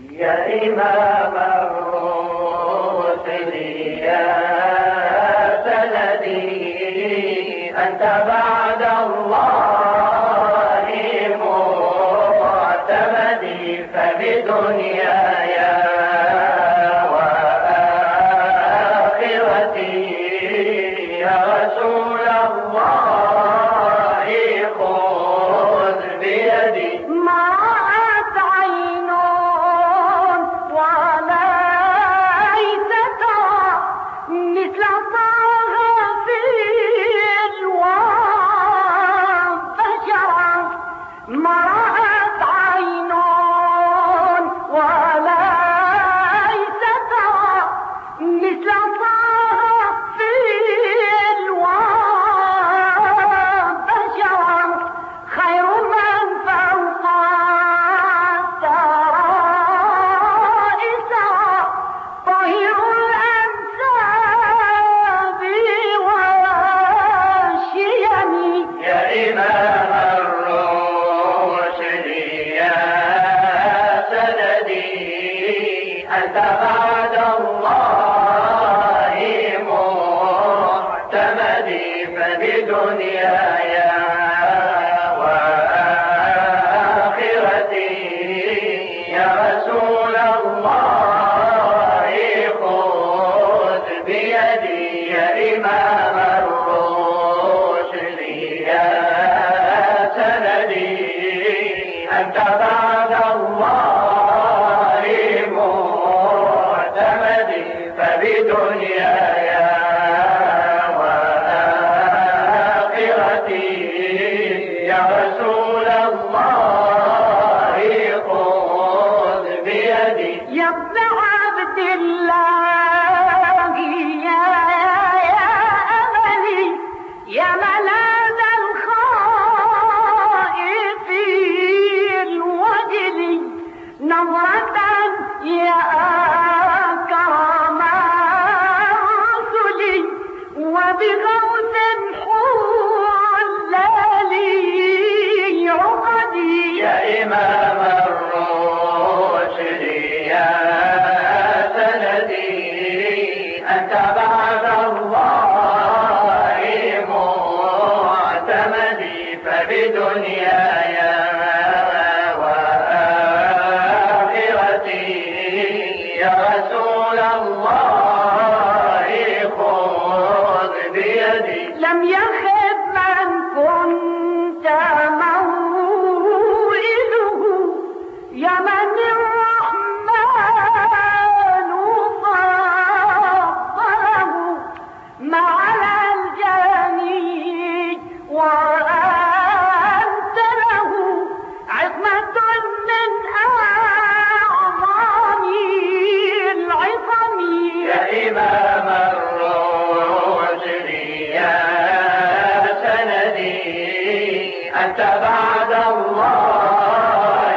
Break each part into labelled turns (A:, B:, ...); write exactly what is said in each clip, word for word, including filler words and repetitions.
A: يا إمام الرسل يا سندي أنت بعد الله معتمدي فبدنياي وآخرتي يا رسول الله خذ بيدي.
B: ما رأت عين وليس ترى مثل طه في الوعى بشرا. ما رأت عين وليس ترى مثل طه في الوعى بشرا. خير من فوق الثرى إسرى طاهر الأنساب والشيم.
A: يا إمام الرشد يا سندي أنت بعد الله معتمدي فبدنياي وآخرتي يا رسول الله خذ بيدي. يا إمام الرشد يا سندي أنت بعد الله معتمدي فبدنياي وآخرتي يا رسول الله خذ بيدي.
B: يا ابن عبد الله يا يا أملي يا ملاذ الخائفين الوجل. نظرة يا أكرم الرسل وبغوث حلالي عقدي.
A: يا إمام الرشد يا سندي أنت بعد الله معتمدي فبدنياي وآخرتي يا رسول الله خذ بيدي.
B: لم يخب من كنت موئله يا من الرحمن فضله. ما على الجاني وأنت له عصمة من أعظم العصم.
A: يا إمام الرشد يا سندي أنت بعد الله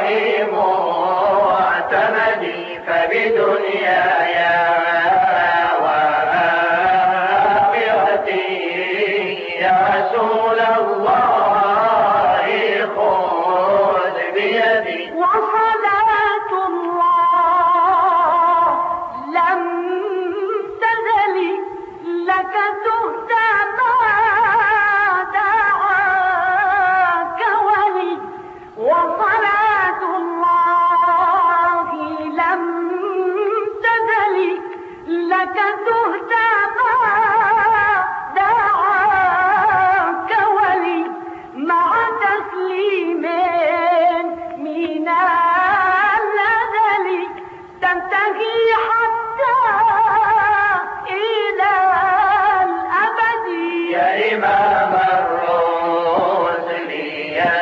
A: معتمدي فبدنياي وآخرتي يا رسول الله خذ بيدي.
B: وصلاة الله لم تزل لك تهدى ما دعاك ولي. وصلاة الله لم تزل لك تهدى ما دعاك ولي. مع تسليم من الأزل تنتهي حتى إلى الأبد.
A: يا إمام الرسل يا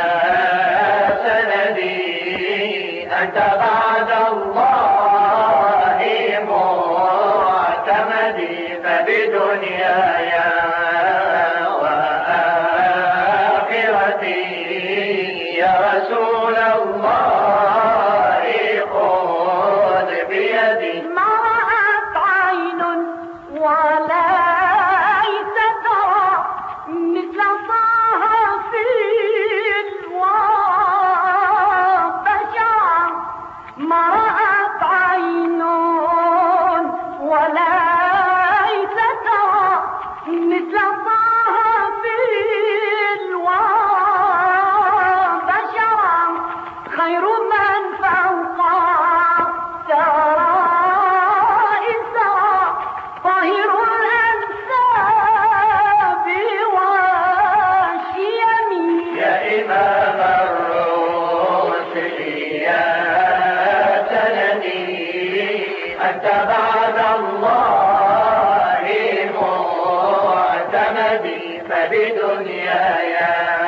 A: سندي أنت بعد الله معتمدي فبدنياي وآخرتي يا رسول الله خذ بيدي.
B: ما رأت عين وليس ترى مثل طه في الوعى بشرا. ما رأت
A: إمام الرسل يا سندي أنت بعد الله معتمدي فبدنياي